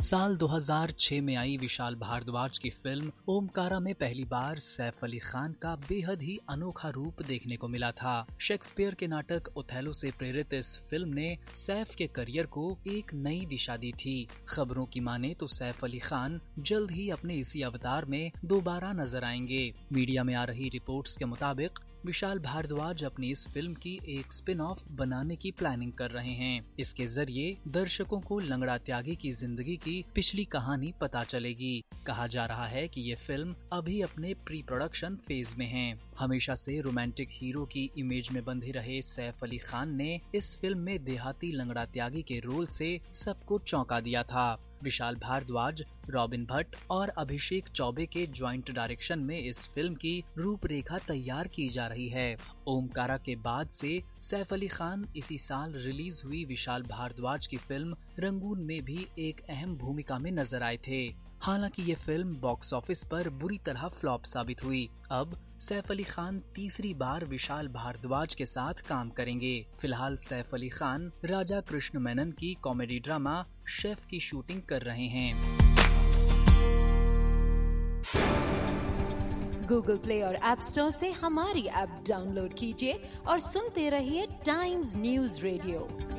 साल 2006 में आई विशाल भारद्वाज की फिल्म ओमकारा में पहली बार सैफ अली खान का बेहद ही अनोखा रूप देखने को मिला था। शेक्सपियर के नाटक ओथेलो से प्रेरित इस फिल्म ने सैफ के करियर को एक नई दिशा दी थी। खबरों की माने तो सैफ अली खान जल्द ही अपने इसी अवतार में दोबारा नजर आएंगे। मीडिया में आ रही रिपोर्ट्स के मुताबिक विशाल भारद्वाज अपनी इस फिल्म की एक स्पिन ऑफ बनाने की प्लानिंग कर रहे हैं। इसके जरिए दर्शकों को लंगड़ा त्यागी की जिंदगी की पिछली कहानी पता चलेगी। कहा जा रहा है कि ये फिल्म अभी अपने प्री प्रोडक्शन फेज में है। हमेशा से रोमांटिक हीरो की इमेज में बंधे रहे सैफ अली खान ने इस फिल्म में देहाती लंगड़ा त्यागी के रोल से सबको चौंका दिया था। विशाल भारद्वाज, रॉबिन भट्ट और अभिषेक चौबे के ज्वाइंट डायरेक्शन में इस फिल्म की रूपरेखा तैयार की जा रही है। ओमकारा के बाद से सैफ अली खान इसी साल रिलीज हुई विशाल भारद्वाज की फिल्म रंगून में भी एक अहम भूमिका में नजर आए थे। हालांकि ये फिल्म बॉक्स ऑफिस पर बुरी तरह फ्लॉप साबित हुई। अब सैफ अली खान तीसरी बार विशाल भारद्वाज के साथ काम करेंगे। फिलहाल सैफ अली खान राजा कृष्ण मेनन की कॉमेडी ड्रामा शेफ की शूटिंग कर रहे हैं। गूगल प्ले और ऐप स्टोर से हमारी ऐप डाउनलोड कीजिए और सुनते रहिए टाइम्स न्यूज़ रेडियो।